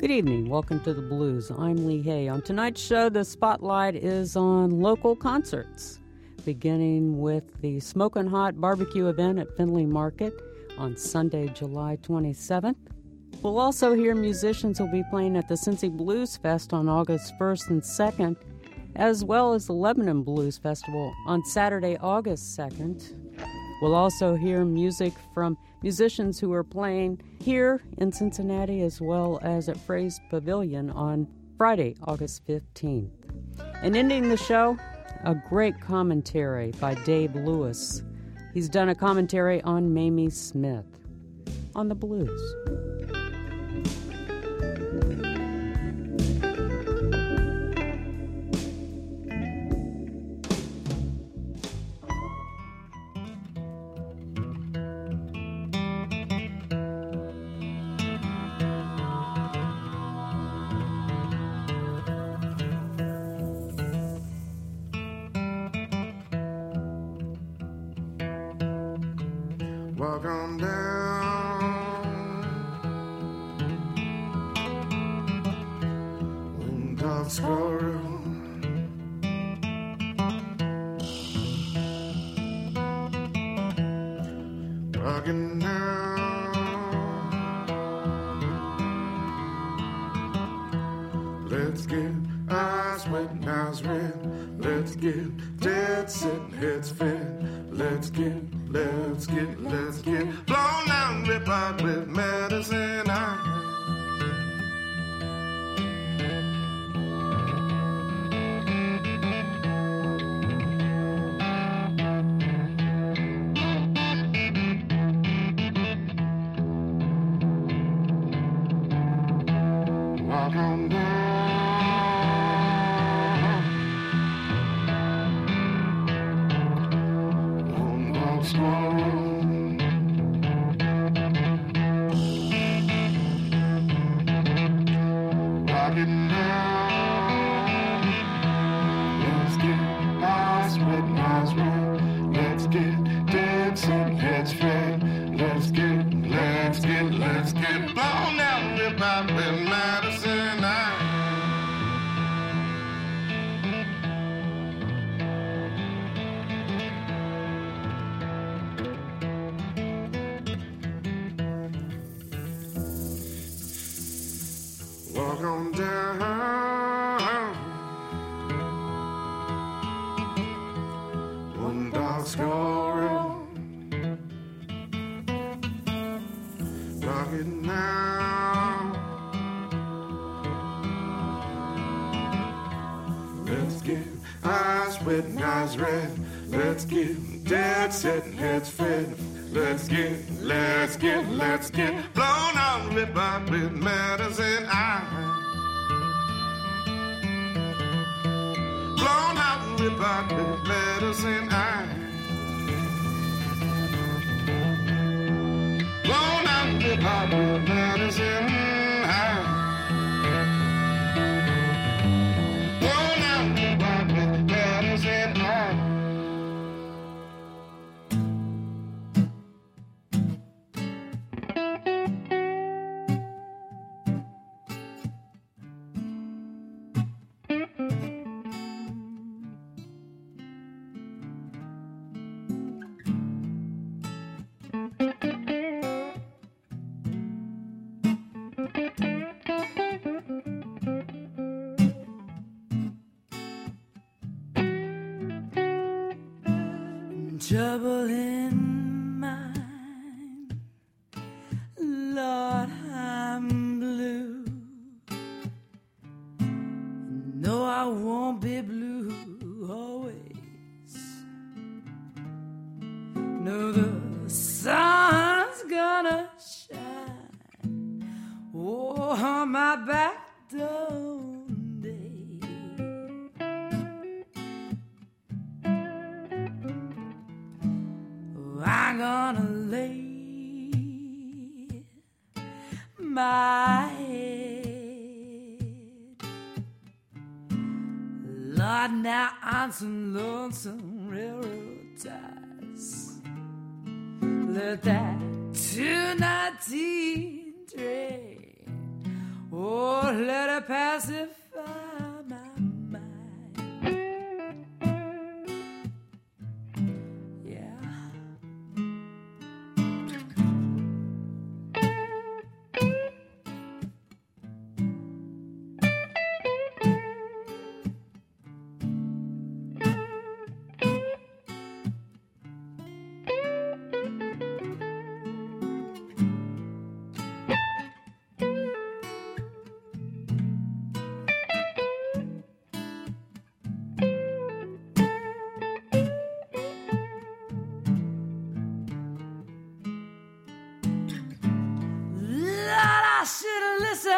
Good evening. Welcome to the Blues. I'm Lee Hay. On tonight's show, the spotlight is on local concerts, beginning with the Smokin' Hot barbecue event at Findlay Market on Sunday, July 27th. We'll also hear musicians who will be playing at the Cincy Blues Fest on August 1st and 2nd, as well as the Lebanon Blues Festival on Saturday, August 2nd. We'll also hear music from musicians who are playing here in Cincinnati as well as at Fray's Pavilion on Friday, August 15th. And ending the show, a great commentary by Dave Lewis. He's done a commentary on Mamie Smith on the blues. Walk on down Windog Squirrel, walking down. Let's get eyes wet and eyes red. Let's get dead set, heads fed. Let's get blown down, rip out with medicine. Walk on down, walk squirrel. Rockin' down. Let's get eyes wet and eyes red. Let's get dead set, heads fed. Let's get blown out, rip out with medicine. Walk on down one dog scoring, rock it now. Let's get eyes wet and eyes red. Let's get dead set and heads fed. Let's get blown out, rip out with medicine. Blown out, rip out with medicine. Blown out, rip out with medicine. Blown out, rip out with medicine. Trouble in mind, Lord, I'm blue. No, I won't be blue always. No, the sun's gonna shine on my back door. I'm gonna lay my head, Lord, now on some lonesome railroad ties. Let that 219 train Oh, let it pacify my mind. Yeah. I should have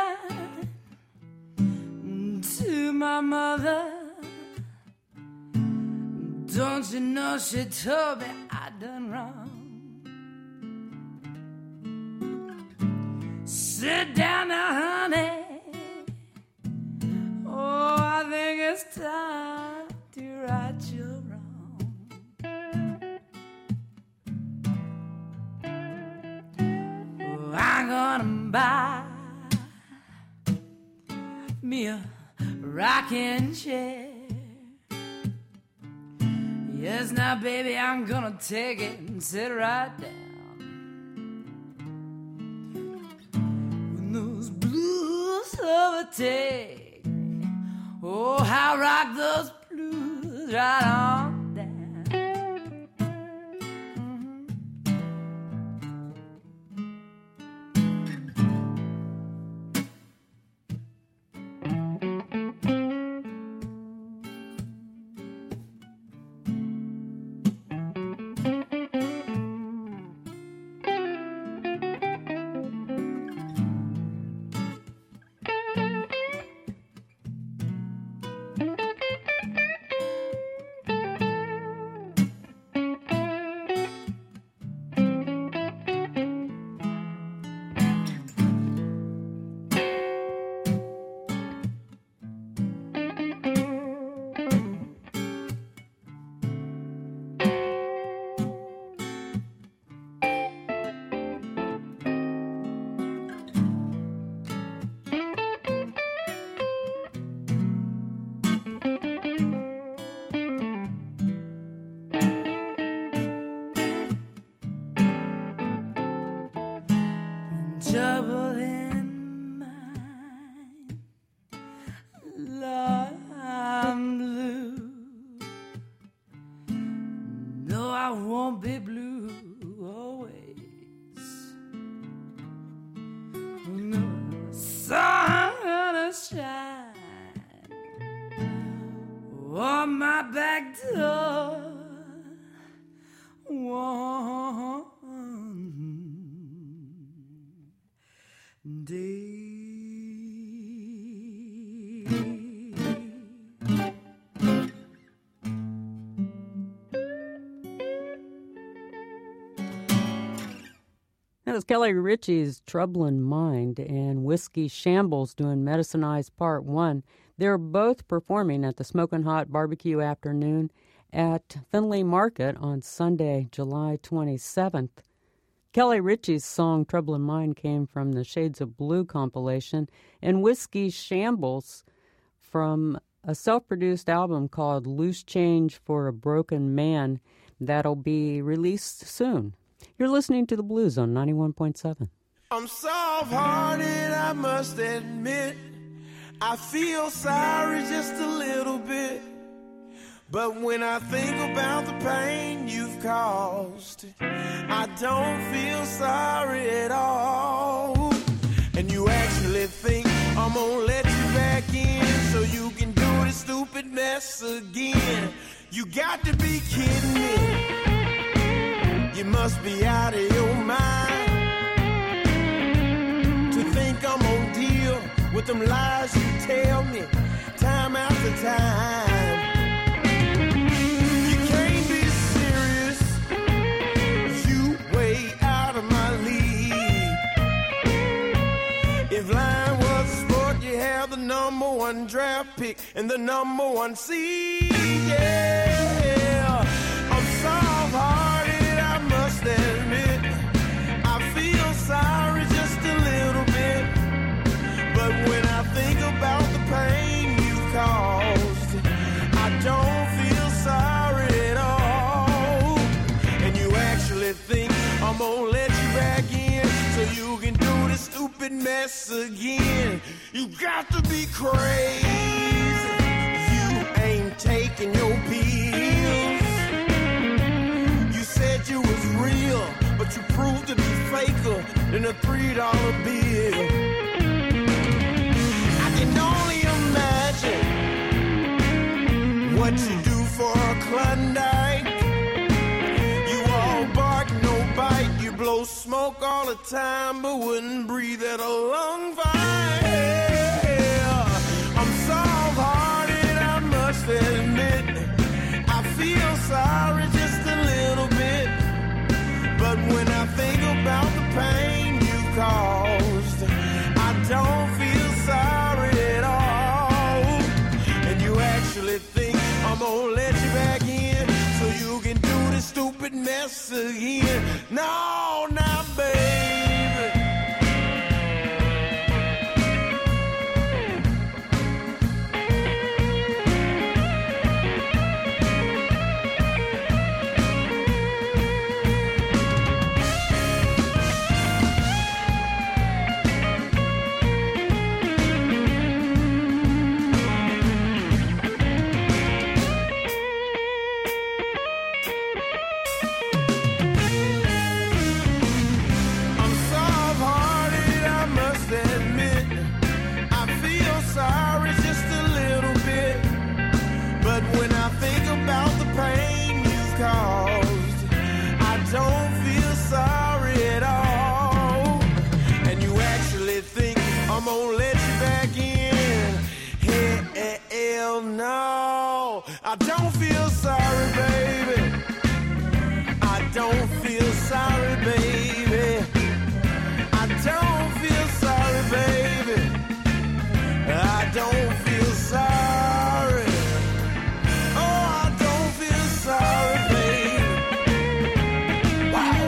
listened to my mother. Don't you know she told me I done wrong? Sit down now, honey. Oh, I think it's time to right your wrong. Oh, I'm gonna buy me a rocking chair. Yes, now, baby, I'm gonna take it and sit right down. When those blues overtake me, oh, I'll rock those blues right on down. Trouble in mind, Lord, I'm blue. No, I won't be blue always. No, sun gonna shine on my back door. One day. That was Kelly Ritchie's Troublin' Mind and Whiskey Shambles doing Medicinized Part 1. They're both performing at the Smokin' Hot Barbecue Afternoon at Findlay Market on Sunday, July 27th. Kelly Ritchie's song Troublin' Mind came from the Shades of Blue compilation, and Whiskey Shambles from a self-produced album called Loose Change for a Broken Man that'll be released soon. You're listening to The Blues on 91.7. I'm soft-hearted, I must admit. I feel sorry just a little bit. But when I think about the pain you've caused, I don't feel sorry at all. And you actually think I'm gonna let you back in so you can do this stupid mess again. You got to be kidding me. You must be out of your mind to think I'm gonna deal with them lies you tell me time after time. You can't be serious, you way out of my league. If lying was a sport, you have the number one draft pick and the number one seed. Yeah, I'm soft-hearted, I must admit. I feel sorry just a little bit, but when mess again. You got to be crazy. You ain't taking your pills. You said you was real, but you proved to be faker than a $3 bill. I can only imagine what you do for a Klondike. You all bark, no bite. You blow smoke all the time, but wouldn't breathe at a lung fire. I'm soft-hearted, I must admit. I feel sorry just a little bit, but when I think about the pain you caused, I don't feel sorry at all. And you actually think I'm gonna let you back in so you can do this stupid mess again? No, not baby. I'm gonna let you back in. Hell no, I don't feel sorry, baby. I don't feel sorry, baby. I don't feel sorry, baby. I don't feel sorry. Oh, I don't feel sorry, baby. Wow.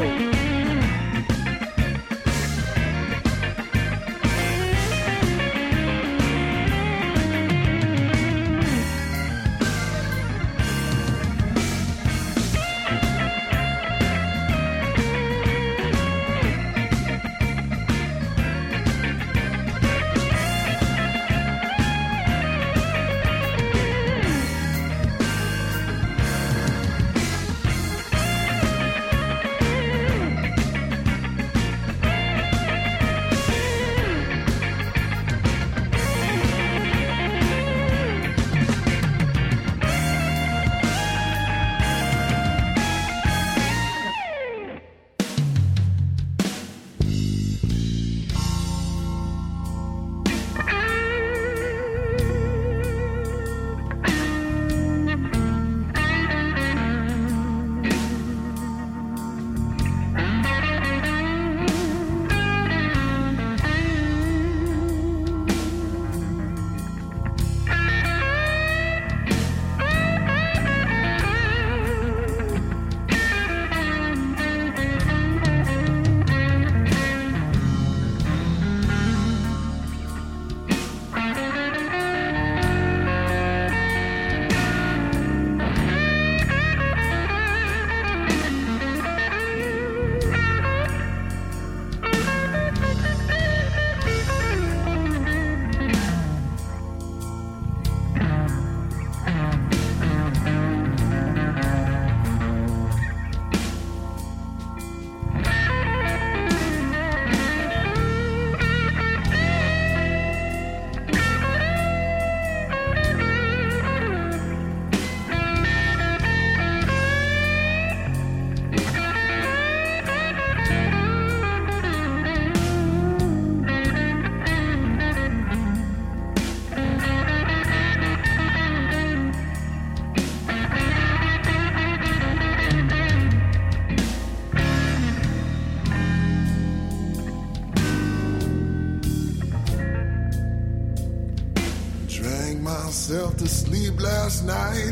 Myself to sleep last night.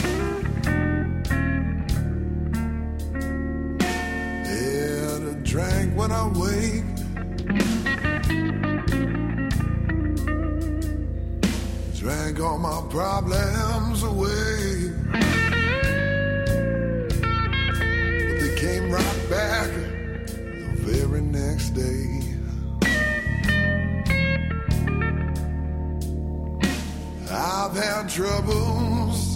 Had a drink when I wake. Drank all my problems away. But they came right back the very next day. had troubles.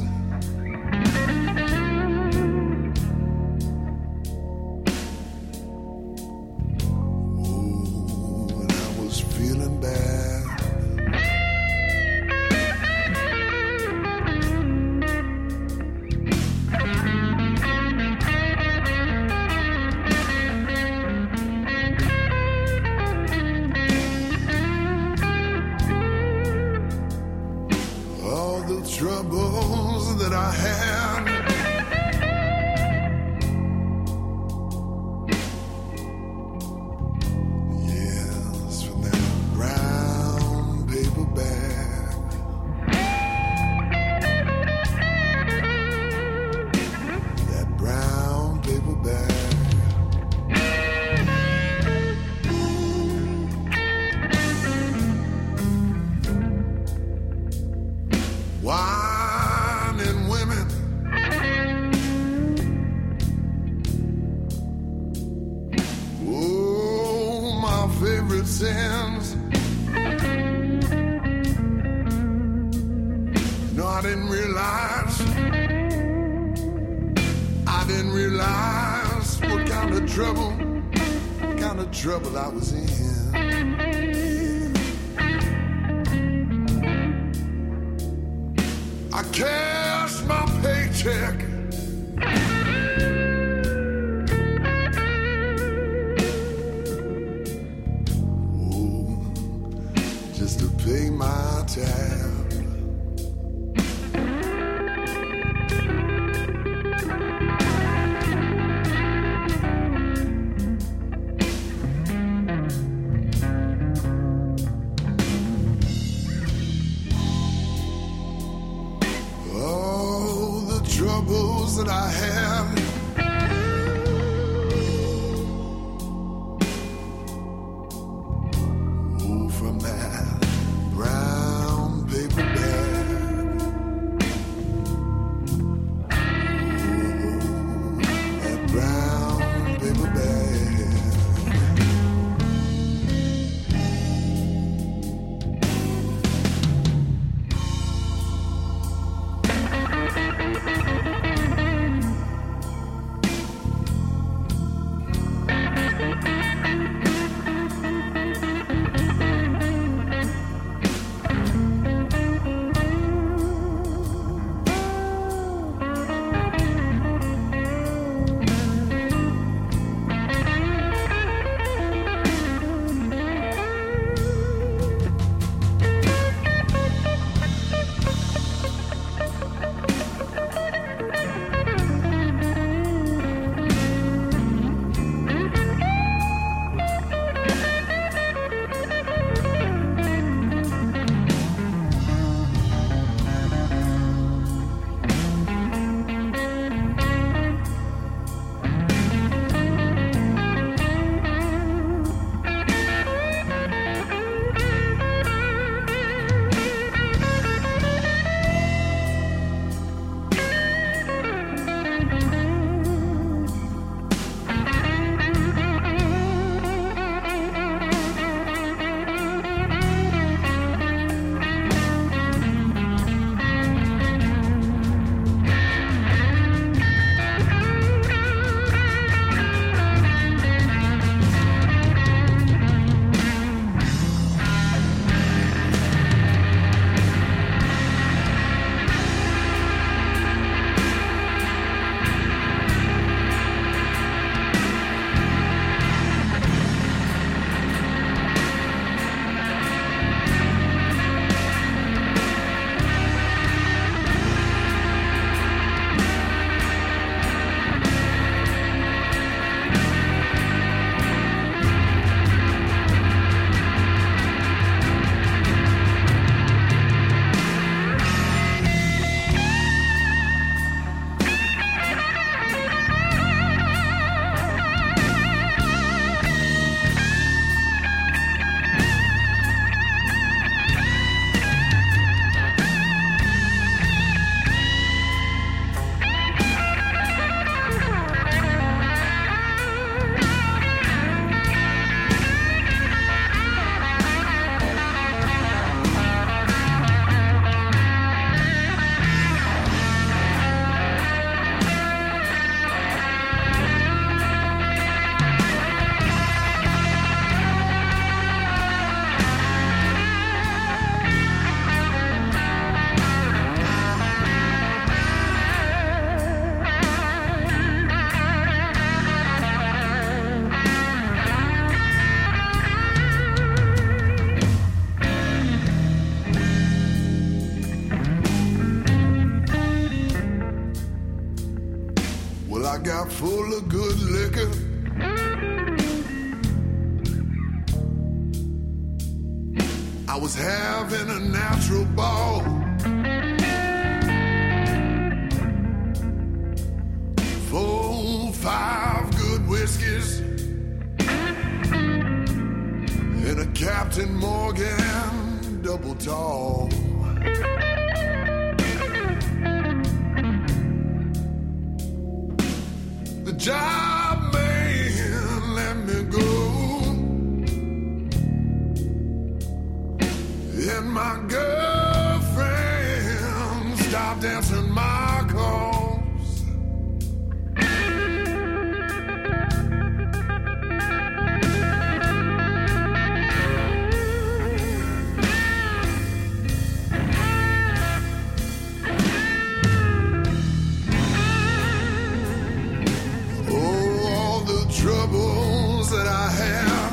Oh, and I was feeling bad. All the troubles that I had. Yes, from that brown paper bag. That brown paper bag. Wine and women. Oh, my favorite sins. No, I didn't realize what kind of trouble I was in. I cashed my paycheck. Oh, just to pay my tab. All the troubles that I had. Oh, from that brown was having a natural ball. 4, 5 good whiskeys and a Captain Morgan double tall. The job man let me go, and my girlfriend stopped answering my calls. Troubles that I had,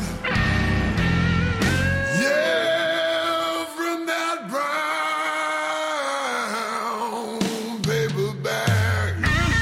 yeah, from that brown paper bag.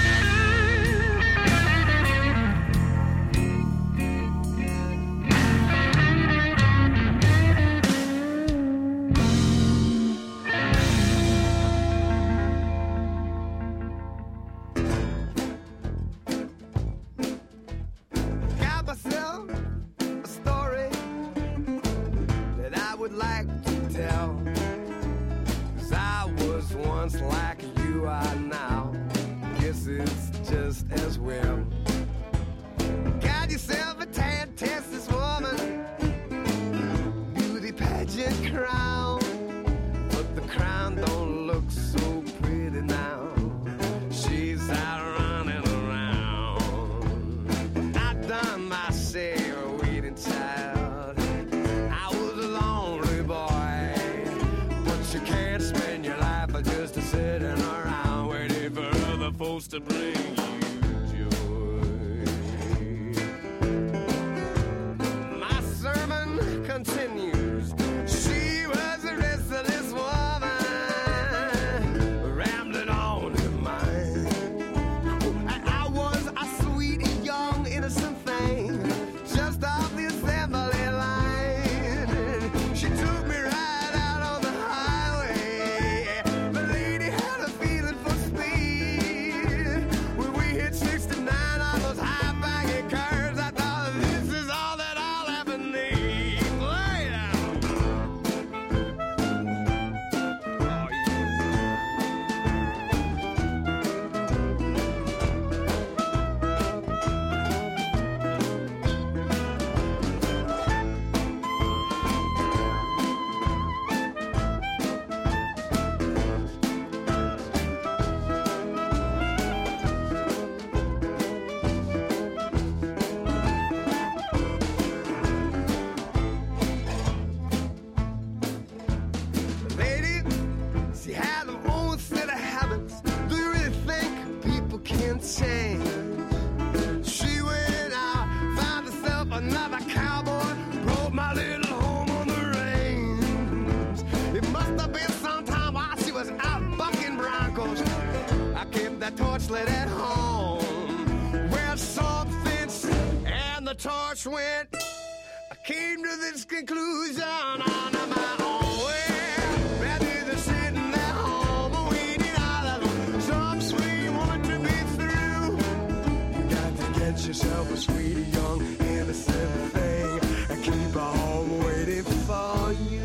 Like you are now, guess it's just as well. Got yourself a tan, this woman, beauty pageant crown, but the crown don't look so pretty now. She's out running around. I done my share of waiting, child. I was a lonely boy, but you can't spend your life just a sitting around waiting for other folks to bring you joy. My sermon continues. She was a restless woman, rambling on in mind. I was a sweet, young, innocent thing, just off the assembly line. She took me right out on the highway. The lady had a feeling for speed. When we hit 69 on those high baggy curves, I thought this is all that I'll ever need. Lay down. Oh, the lady, she had her own set of habits. Do you really think people can change? She went out, found herself another cowboy, brought my little home on the range. It must have been sometime while she was out bucking broncos. I kept that torch lit at home. Well, something and the torch went. I came to this conclusion on my own. Well, rather than sitting at home waiting all of some sweet woman to be through, you got to get yourself a sweet, young, innocent thing and keep her home waiting for you.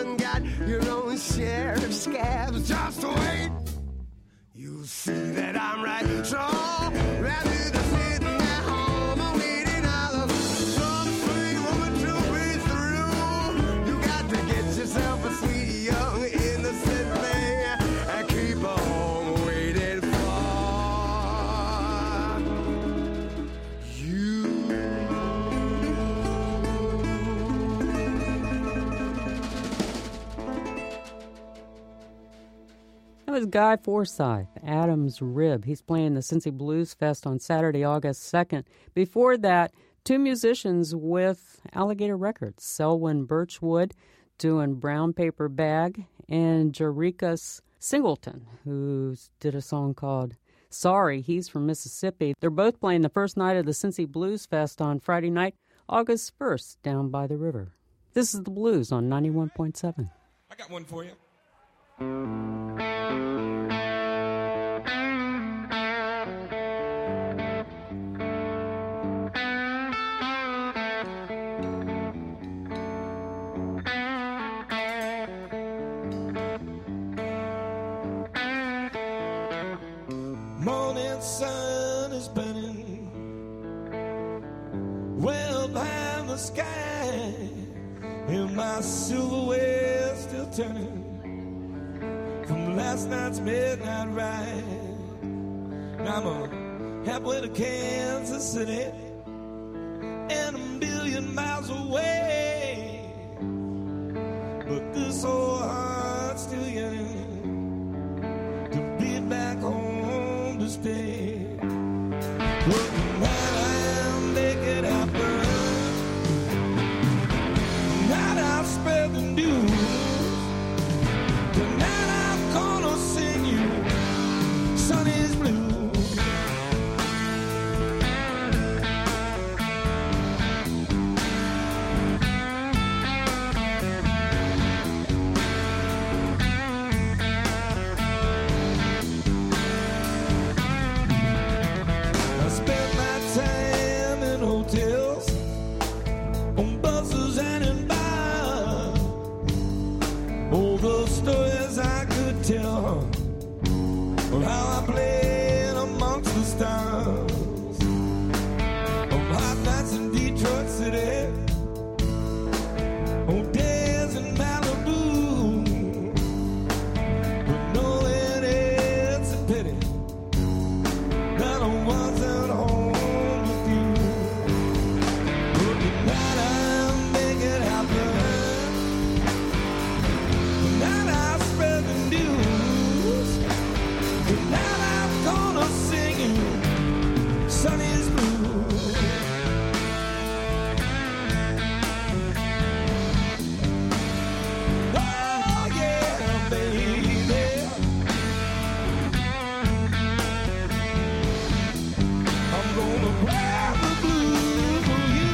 even got your own share of scabs. Just wait, you'll see that I'm right. So rather than sitting at home and waiting on some sweet woman to be through, you got to get yourself a sweet young innocent man and keep on waiting for you. That was Guy Forsyth, Adam's Rib. He's playing the Cincy Blues Fest on Saturday, August 2nd. Before that, two musicians with Alligator Records, Selwyn Birchwood doing Brown Paper Bag, and Jerica Singleton, who did a song called Sorry. He's from Mississippi. They're both playing the first night of the Cincy Blues Fest on Friday night, August 1st, down by the river. This is the Blues on 91.7. I got one for you. Morning sun is burning well behind the sky, and my silverware still turning from last night's midnight ride. I'm halfway to Kansas City and 1,000,000 miles away, but this old heart's still yearning to be back home to stay. But tonight I'll make it happen. Tonight I'll spread the news. Tonight I'm gonna sing you Sonny's Blues. I spent my time in hotels, on buses and in bars. All those stories I could tell of how I played amongst the stars, of hot nights in Detroit City, on days in Malibu. But knowing it's a pity that I wasn't home with you. But tonight I'll make it happen. Tonight I'll spread the news. Tonight I'm gonna sing you Sonny's Blues. Oh yeah, baby. I'm gonna grab the blues for you.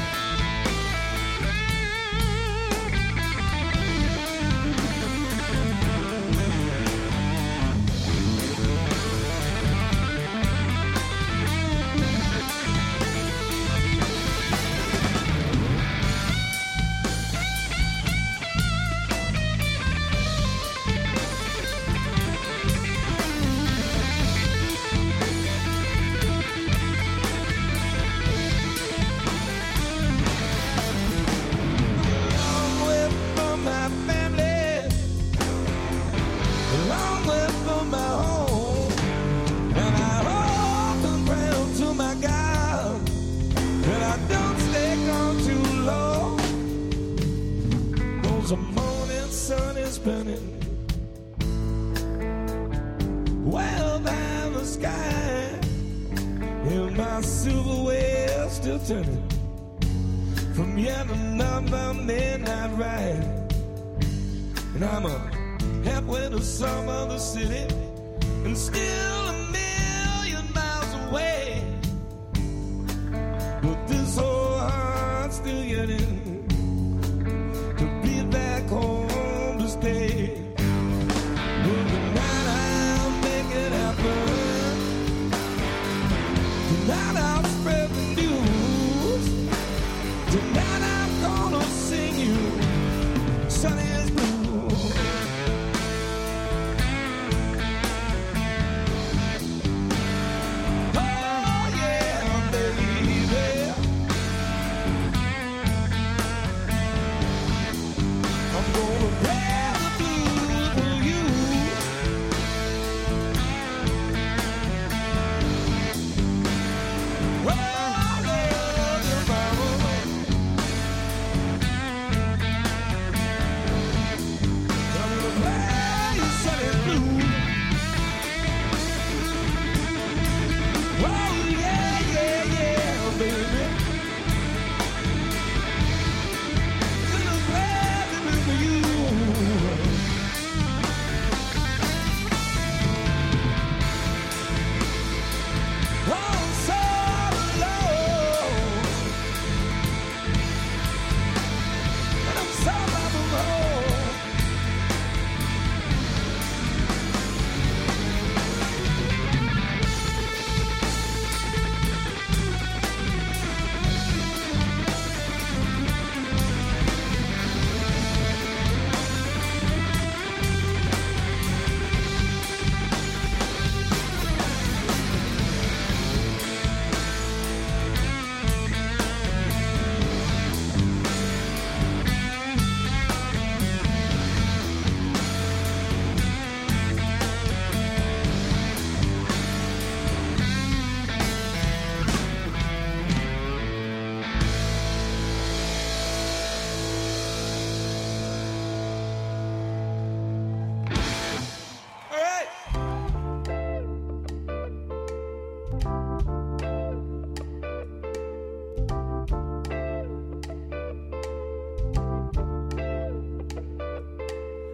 Long way from my family, long way from my home, and I often pray to my God that I don't stay gone too long. 'Cause the morning sun is burning well by the sky, and my silverware still turning from yet another midnight ride. And I'm halfway to some other city and still 1,000,000 miles away. But this old heart's still yearning to be back home to stay. But tonight I'll make it happen. Tonight I'll spread the news. Tonight I'm gonna sing you Sonny's Blues.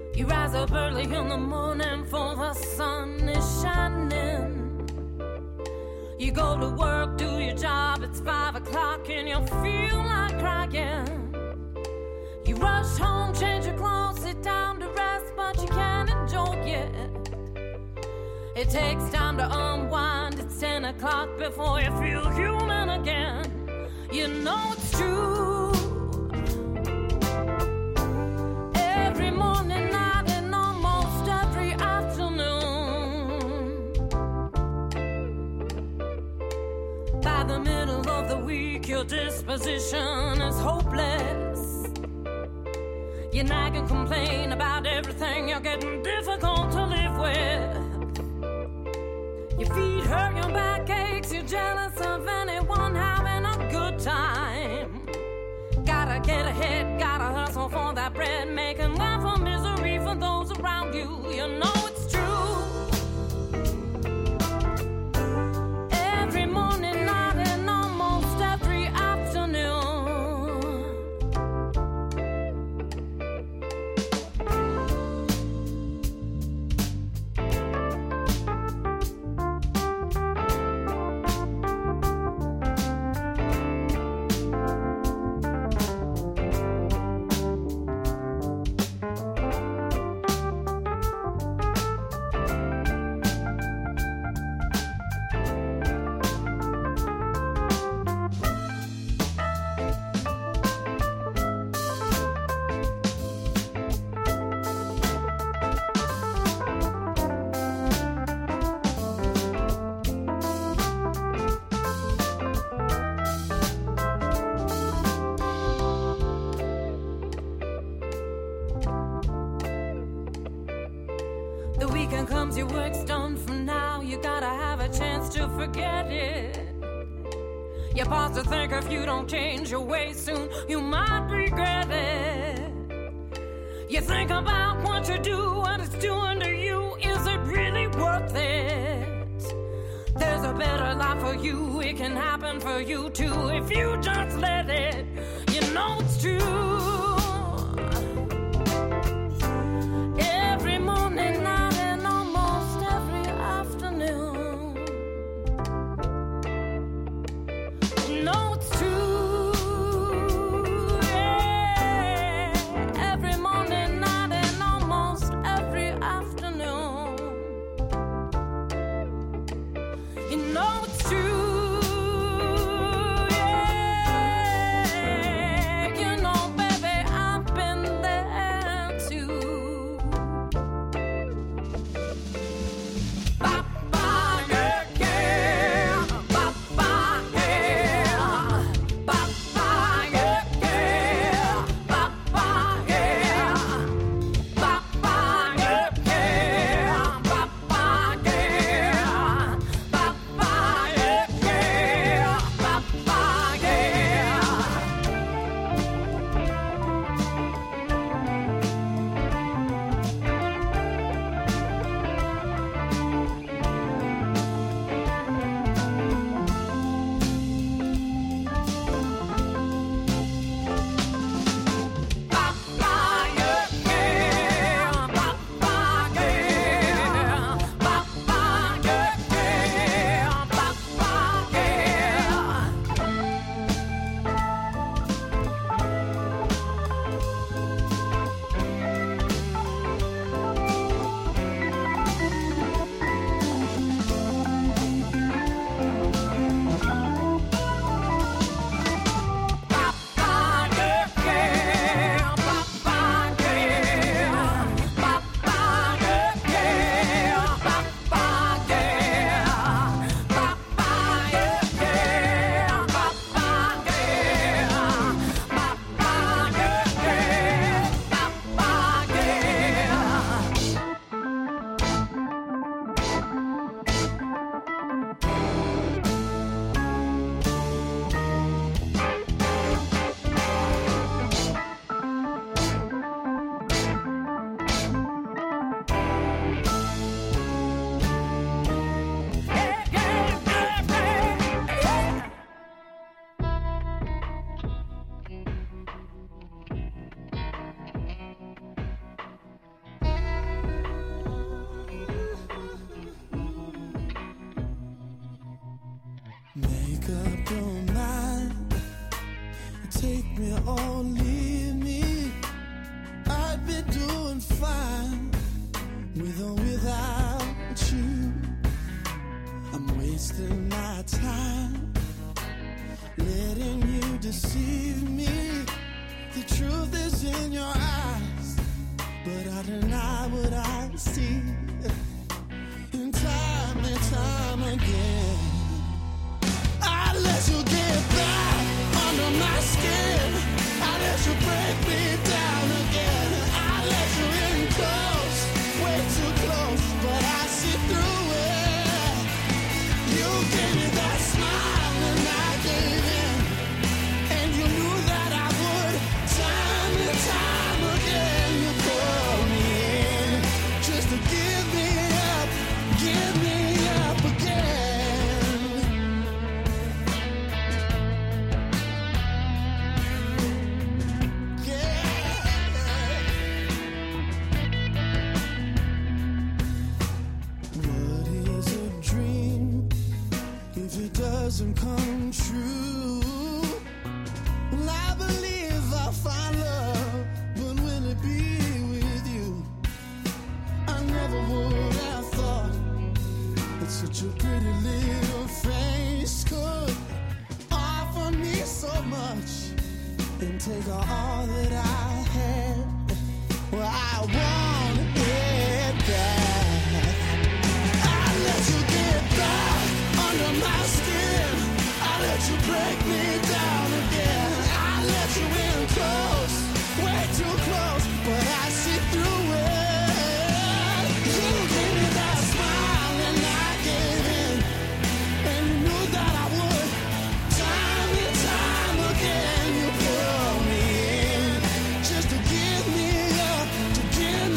You rise up early in the morning for the sun is shining. You go to work, do your job, it's 5 o'clock and you feel like crying. You rush home, change your clothes, sit down to rest, but you can't enjoy it. It takes time to unwind, it's 10 o'clock before you feel human again. You know it's true. Every morning, night, and almost every afternoon. By the middle of the week, your disposition is hopeless. You nag and complain about everything, you're getting difficult to live with. Your feet hurt, your back aches, you're jealous of anyone having a good time. Gotta get ahead, gotta hustle for that bread, making life a misery for those around you. You know it's true. Every morning, night, and almost every afternoon. The weekend comes, your work's done for now. You gotta have a chance to forget it. You pause to think if you don't change your ways soon, you might regret it. You think about what you do, what it's doing to you. Is it really worth it? There's a better life for you. It can happen for you too if you just let it. You know it's true. Every morning, night, and almost every afternoon. You know it's true. Yeah. Every morning, night, and almost every afternoon. You know it's true. Yeah. You know, baby. my time, letting you deceive me. The truth is in your eyes, but I deny what I see. And time again, I let you get back under my skin. I let you break me down again. I let you in close, way too close, but I see through it. You gave me that smile and I gave in, and you knew that I would. Time and time again, you pulled me in just to give me up again. Doesn't come true. Well, I believe I'll find love, but will it be with you? I never would have thought that such a pretty little face could offer me so much and take all that I had. Well, I want it back. I let you get back under my skin. I let you break me down again. I let you in close, way too close, but I see through it. You gave me that smile and I gave in, and you knew that I would. Time and time again, you pulled me in just to give me up again.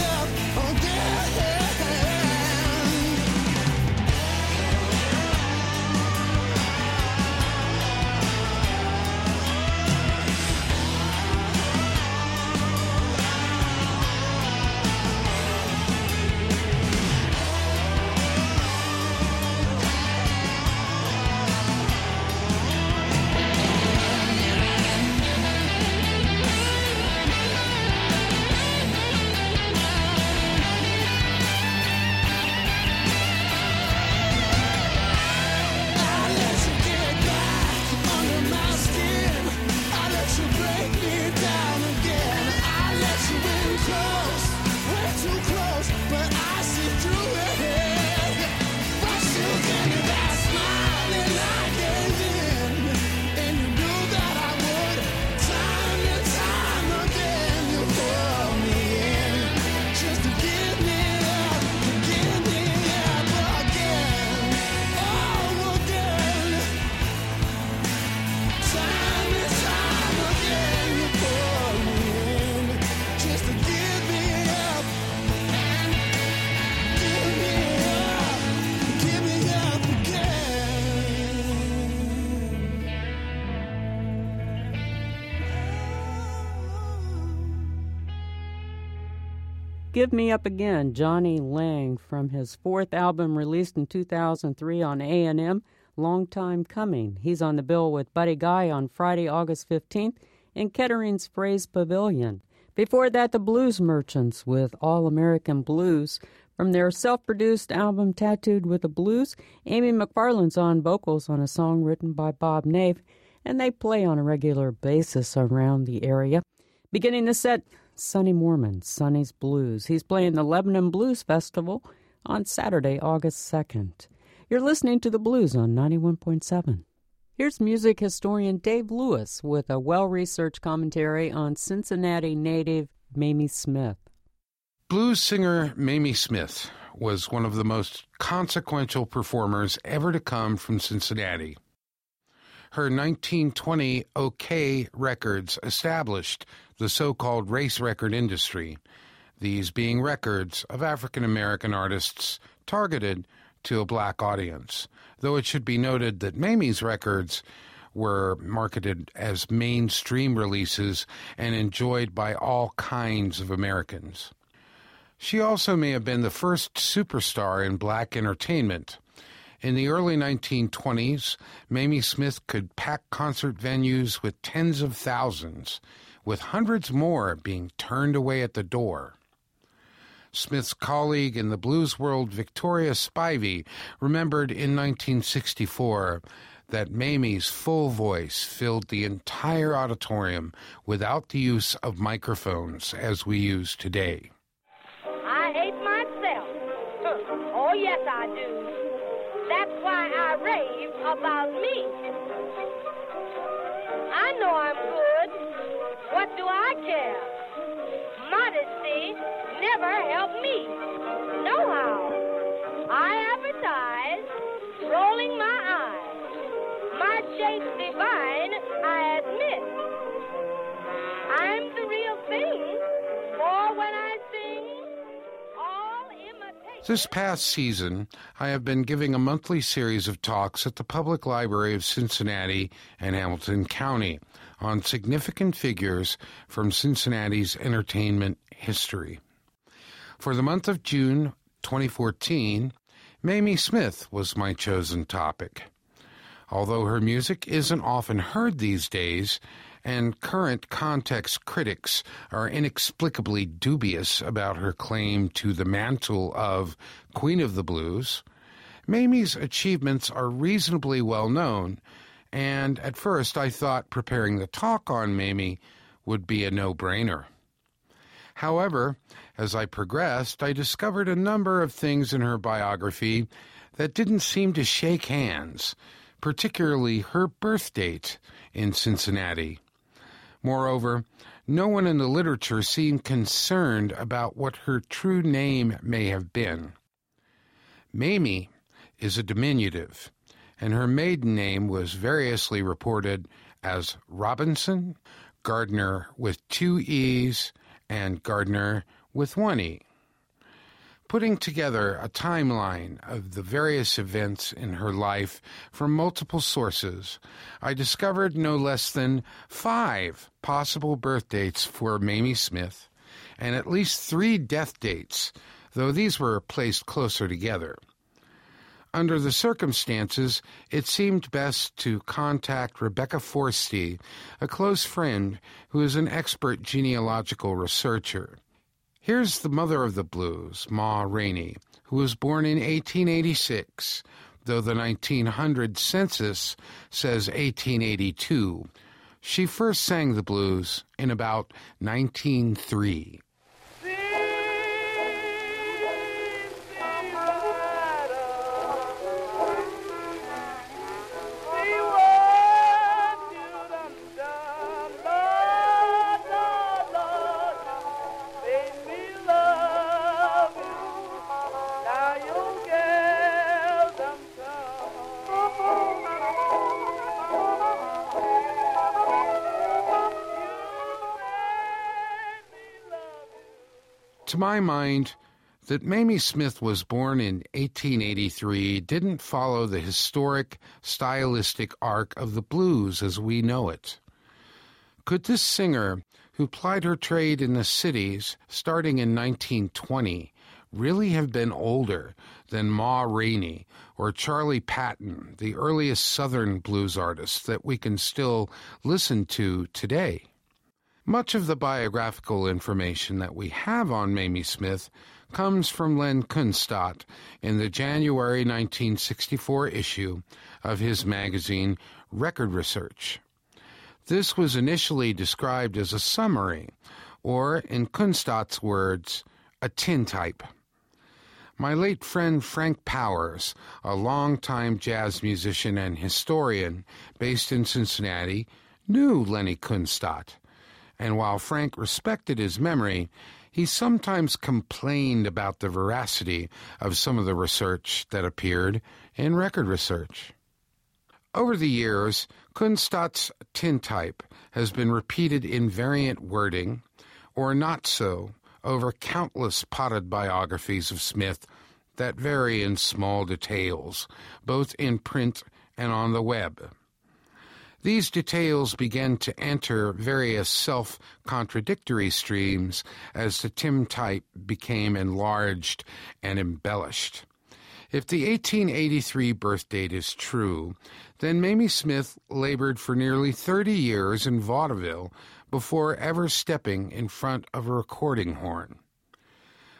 Give Me Up Again, Johnny Lang, from his fourth album released in 2003 on A&M, Long Time Coming. He's on the bill with Buddy Guy on Friday, August 15th in Kettering's Fraze Pavilion. Before that, the Blues Merchants with All American Blues. From their self-produced album Tattooed with the Blues, Amy McFarland's on vocals on a song written by Bob Nave, and they play on a regular basis around the area. Beginning the set, Sonny Moorman, Sonny's Blues. He's playing the Lebanon Blues Festival on Saturday, August 2nd. You're listening to The Blues on 91.7. Here's music historian Dave Lewis with a well-researched commentary on Cincinnati native Mamie Smith. Blues singer Mamie Smith was one of the most consequential performers ever to come from Cincinnati. Her 1920 OK records established the so-called race record industry, these being records of African-American artists targeted to a black audience, though it should be noted that Mamie's records were marketed as mainstream releases and enjoyed by all kinds of Americans. She also may have been the first superstar in black entertainment. In the early 1920s, Mamie Smith could pack concert venues with tens of thousands, with hundreds more being turned away at the door. Smith's colleague in the blues world, Victoria Spivey, remembered in 1964 that Mamie's full voice filled the entire auditorium without the use of microphones as we use today. I hate myself. Oh, yes, I do. That's why I rave about me. I know I'm good. What do I care? Modesty never helped me. Nohow. I advertise, rolling my eyes. My shape's divine, I admit. I'm the real thing, for when I sing, all imitation. This past season, I have been giving a monthly series of talks at the Public Library of Cincinnati and Hamilton County on significant figures from Cincinnati's entertainment history. For the month of June 2014, Mamie Smith was my chosen topic. Although her music isn't often heard these days, and current context critics are inexplicably dubious about her claim to the mantle of Queen of the Blues, Mamie's achievements are reasonably well known, and at first I thought preparing the talk on Mamie would be a no-brainer. However, as I progressed, I discovered a number of things in her biography that didn't seem to shake hands, particularly her birth date in Cincinnati. Moreover, no one in the literature seemed concerned about what her true name may have been. Mamie is a diminutive, and her maiden name was variously reported as Robinson, Gardner with 2 E's, and Gardner with 1 E. Putting together a timeline of the various events in her life from multiple sources, I discovered no less than 5 possible birth dates for Mamie Smith, and at least 3 death dates, though these were placed closer together. Under the circumstances, it seemed best to contact Rebecca Forsty, a close friend who is an expert genealogical researcher. Here's the mother of the blues, Ma Rainey, who was born in 1886, though the 1900 census says 1882. She first sang the blues in about 1903. To my mind, that Mamie Smith was born in 1883 didn't follow the historic, stylistic arc of the blues as we know it. Could this singer, who plied her trade in the cities starting in 1920, really have been older than Ma Rainey or Charlie Patton, the earliest Southern blues artists that we can still listen to today? Much of the biographical information that we have on Mamie Smith comes from Len Kunstadt in the January 1964 issue of his magazine Record Research. This was initially described as a summary, or, in Kunstadt's words, a tintype. My late friend Frank Powers, a longtime jazz musician and historian based in Cincinnati, knew Lenny Kunstadt. And while Frank respected his memory, he sometimes complained about the veracity of some of the research that appeared in Record Research. Over the years, Kunstadt's tintype has been repeated in variant wording, or not so, over countless potted biographies of Smith that vary in small details, both in print and on the web. These details began to enter various self-contradictory streams as the tintype became enlarged and embellished. If the 1883 birth date is true, then Mamie Smith labored for nearly 30 years in vaudeville before ever stepping in front of a recording horn.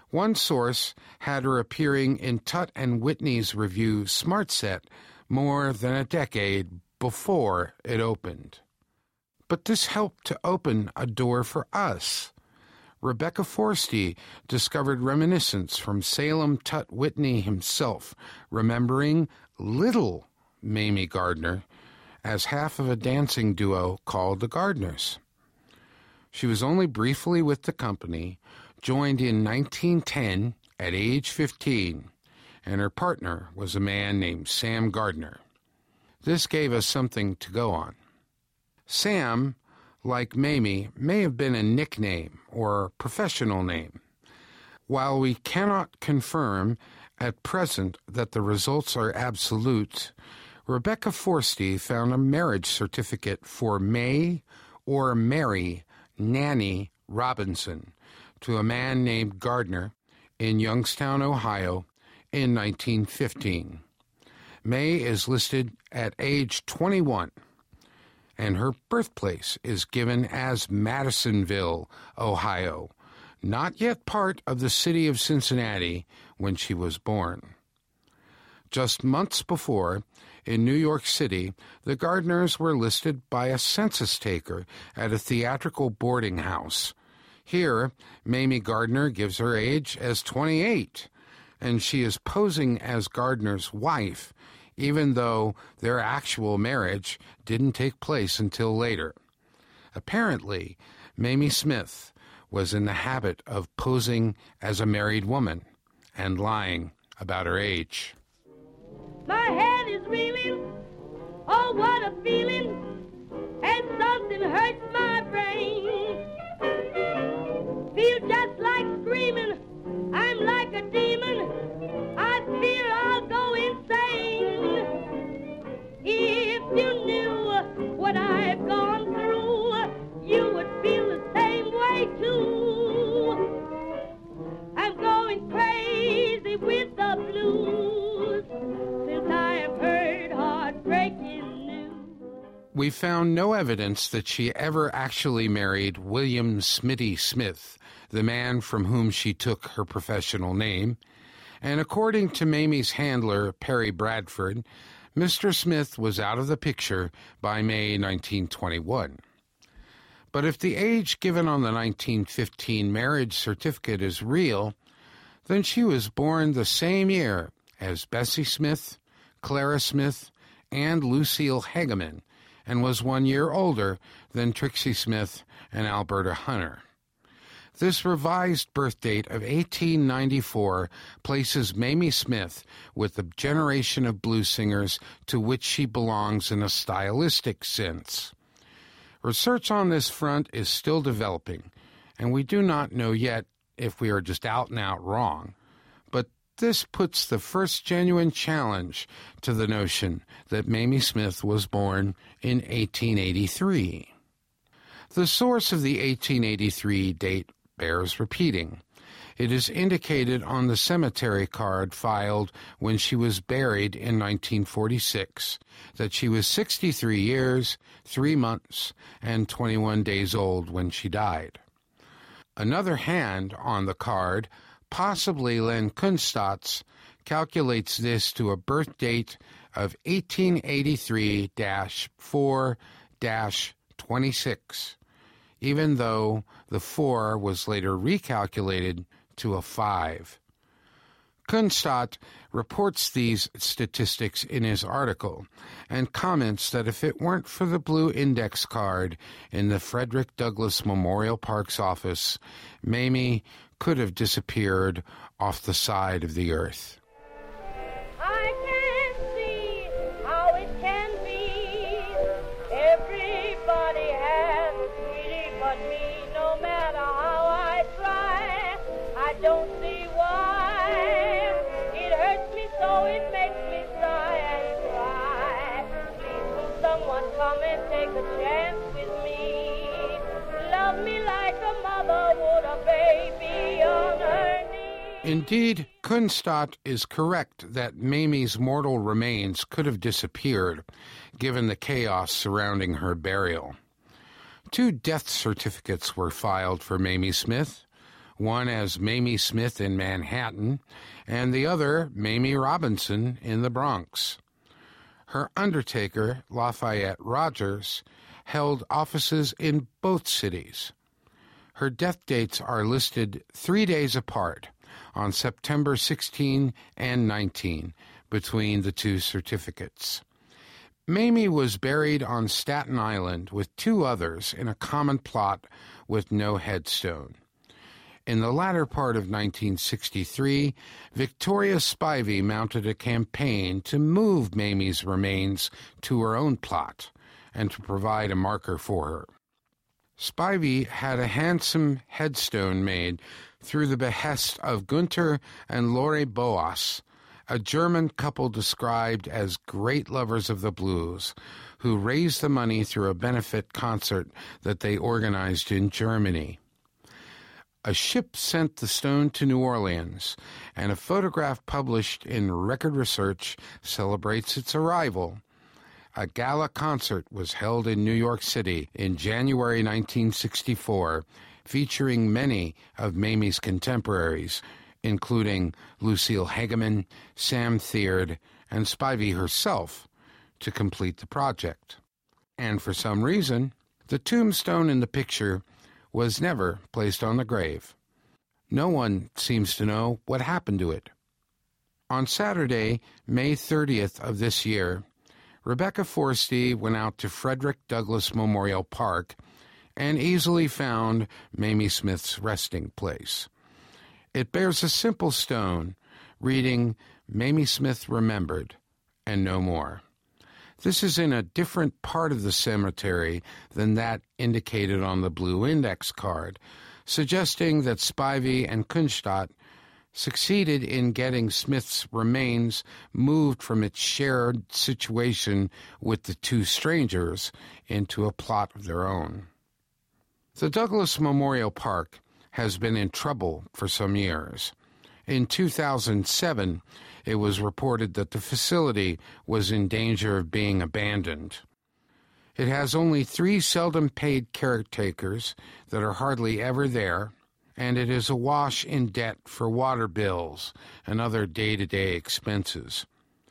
One source had her appearing in Tut and Whitney's review Smart Set more than a decade before it opened. But this helped to open a door for us. Rebecca Forsty discovered reminiscence from Salem Tut Whitney himself, remembering little Mamie Gardner as half of a dancing duo called the Gardners. She was only briefly with the company, joined in 1910 at age 15, and her partner was a man named Sam Gardner. This gave us something to go on. Sam, like Mamie, may have been a nickname or professional name. While we cannot confirm at present that the results are absolute, Rebecca Forsty found a marriage certificate for May or Mary Nanny Robinson to a man named Gardner in Youngstown, Ohio, in 1915. May is listed at age 21, and her birthplace is given as Madisonville, Ohio, not yet part of the city of Cincinnati when she was born. Just months before, in New York City, the Gardners were listed by a census taker at a theatrical boarding house. Here, Mamie Gardner gives her age as 28, and she is posing as Gardner's wife, even though their actual marriage didn't take place until later. Apparently, Mamie Smith was in the habit of posing as a married woman and lying about her age. My head is reeling, oh what a feeling, and something hurts my brain. Feel just like screaming, I'm like a demon, I fear I'll go insane. If you knew what I've gone through, you would feel the same way too. I'm going crazy with the blues since I have heard heartbreaking news. We found no evidence that she ever actually married William Smitty Smith, the man from whom she took her professional name, and according to Mamie's handler, Perry Bradford, Mr. Smith was out of the picture by May 1921. But if the age given on the 1915 marriage certificate is real, then she was born the same year as Bessie Smith, Clara Smith, and Lucille Hegeman, and was 1 year older than Trixie Smith and Alberta Hunter. This revised birth date of 1894 places Mamie Smith with the generation of blues singers to which she belongs in a stylistic sense. Research on this front is still developing, and we do not know yet if we are just out and out wrong. But this puts the first genuine challenge to the notion that Mamie Smith was born in 1883. The source of the 1883 date bears repeating. It is indicated on the cemetery card filed when she was buried in 1946 that she was 63 years, 3 months, and 21 days old when she died. Another hand on the card, possibly Len Kunstadt's, calculates this to a birth date of 1883-4-26, even though the 4 was later recalculated to a 5. Kunstadt reports these statistics in his article and comments that if it weren't for the blue index card in the Frederick Douglass Memorial Park's office, Mamie could have disappeared off the side of the earth. I can't see how it can be. Everybody has a sweetie but me. No matter how I try, I don't see why. It hurts me so it makes me sigh and cry. Please will someone come and take a chance with me? Love me like a mother would a baby on her knee. Indeed, Kunstadt is correct that Mamie's mortal remains could have disappeared, given the chaos surrounding her burial. 2 death certificates were filed for Mamie Smith, one as Mamie Smith in Manhattan and the other Mamie Robinson in the Bronx. Her undertaker, Lafayette Rogers, held offices in both cities. Her death dates are listed 3 days apart, on September 16 and 19, between the two certificates. Mamie was buried on Staten Island with two others in a common plot with no headstone. In the latter part of 1963, Victoria Spivey mounted a campaign to move Mamie's remains to her own plot and to provide a marker for her. Spivey had a handsome headstone made through the behest of Gunther and Lore Boas, a German couple described as great lovers of the blues, who raised the money through a benefit concert that they organized in Germany. A ship sent the stone to New Orleans, and a photograph published in Record Research celebrates its arrival. A gala concert was held in New York City in January 1964, featuring many of Mamie's contemporaries, including Lucille Hageman, Sam Thierd, and Spivey herself, to complete the project. And for some reason, the tombstone in the picture was never placed on the grave. No one seems to know what happened to it. On Saturday, May 30th of this year, Rebecca Forsty went out to Frederick Douglass Memorial Park and easily found Mamie Smith's resting place. It bears a simple stone reading, "Mamie Smith remembered," and no more. This is in a different part of the cemetery than that indicated on the blue index card, suggesting that Spivey and Kunstadt succeeded in getting Smith's remains moved from its shared situation with the two strangers into a plot of their own. The Douglass Memorial Park has been in trouble for some years. In 2007, it was reported that the facility was in danger of being abandoned. It has only 3 seldom-paid caretakers that are hardly ever there, and it is awash in debt for water bills and other day-to-day expenses.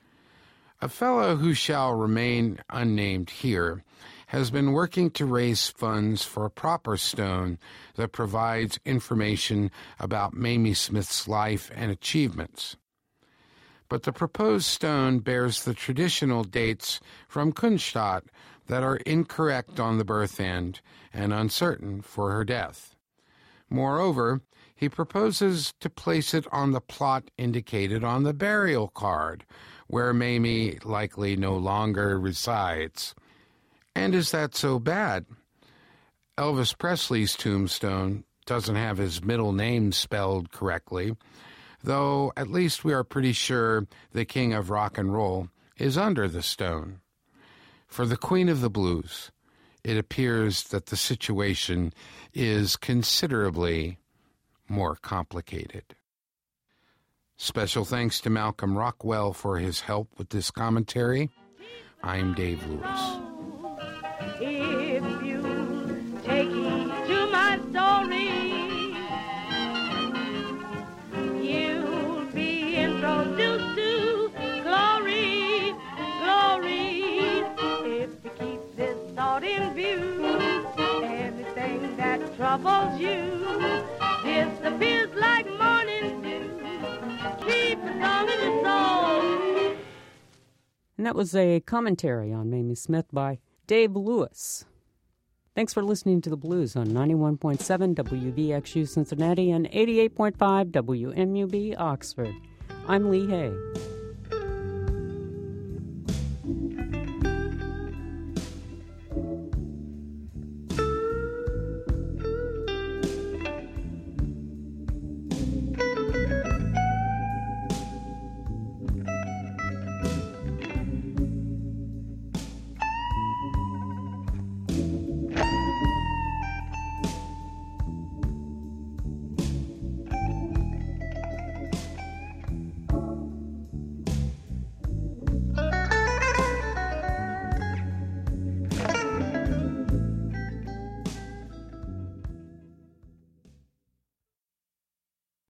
A fellow who shall remain unnamed here has been working to raise funds for a proper stone that provides information about Mamie Smith's life and achievements. But the proposed stone bears the traditional dates from Kunstadt that are incorrect on the birth end and uncertain for her death. Moreover, he proposes to place it on the plot indicated on the burial card, where Mamie likely no longer resides. And is that so bad? Elvis Presley's tombstone doesn't have his middle name spelled correctly, though at least we are pretty sure the king of rock and roll is under the stone. For the Queen of the Blues, it appears that the situation is considerably more complicated. Special thanks to Malcolm Rockwell for his help with this commentary. I'm Dave Lewis. If you take heed to my story, you'll be introduced to glory, glory. If you keep this thought in view, anything that troubles you disappears like morning dew. Keep the song in your soul. And that was a commentary on Mamie Smith by Dave Lewis. Thanks for listening to The Blues on 91.7 WVXU Cincinnati and 88.5 WMUB Oxford. I'm Lee Hay.